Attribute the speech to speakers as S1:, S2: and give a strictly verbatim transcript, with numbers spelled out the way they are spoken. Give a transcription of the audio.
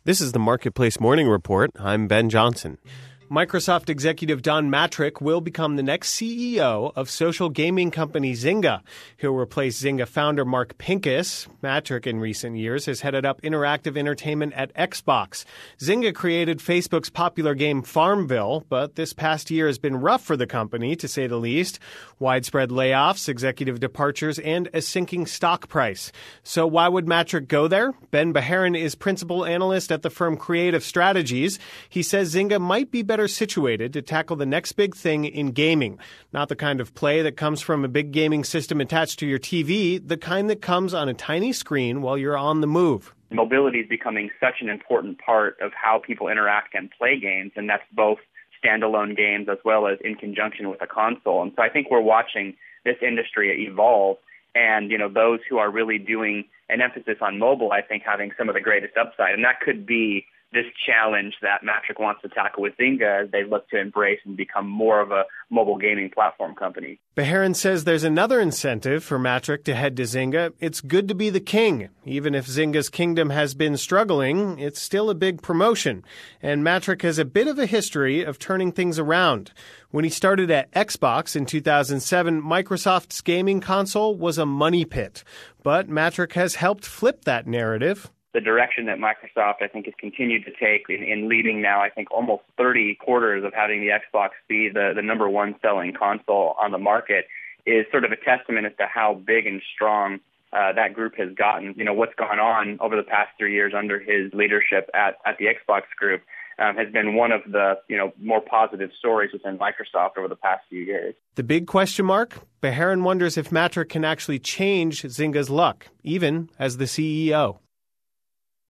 S1: This is the Marketplace Morning Report. I'm Ben Johnson. Microsoft executive Don Mattrick will become the next C E O of social gaming company Zynga. He'll replace Zynga founder Mark Pincus. Mattrick in recent years has headed up interactive entertainment at Xbox. Zynga created Facebook's popular game Farmville, but this past year has been rough for the company, to say the least. Widespread layoffs, executive departures, and a sinking stock price. So why would Mattrick go there? Ben Beharin is principal analyst at the firm Creative Strategies. He says Zynga might be better situated to tackle the next big thing in gaming. Not the kind of play that comes from a big gaming system attached to your T V, the kind that comes on a tiny screen while you're on the move.
S2: Mobility is becoming such an important part of how people interact and play games, and that's both standalone games as well as in conjunction with a console. And so I think we're watching this industry evolve, and you know, those who are really doing an emphasis on mobile, I think, having some of the greatest upside. And that could be this challenge that Mattrick wants to tackle with Zynga as they look to embrace and become more of a mobile gaming platform company.
S1: Beharin says there's another incentive for Mattrick to head to Zynga. It's good to be the king. Even if Zynga's kingdom has been struggling, it's still a big promotion. And Mattrick has a bit of a history of turning things around. When he started at Xbox in two thousand seven, Microsoft's gaming console was a money pit. But Mattrick has helped flip that narrative.
S2: The direction that Microsoft, I think, has continued to take in, in leading now, I think, almost thirty quarters of having the Xbox be the, the number one selling console on the market is sort of a testament as to how big and strong uh, that group has gotten. You know, what's gone on over the past three years under his leadership at, at the Xbox group um, has been one of the, you know, more positive stories within Microsoft over the past few years.
S1: The big question mark? Beharin wonders if Mattrick can actually change Zynga's luck, even as the C E O.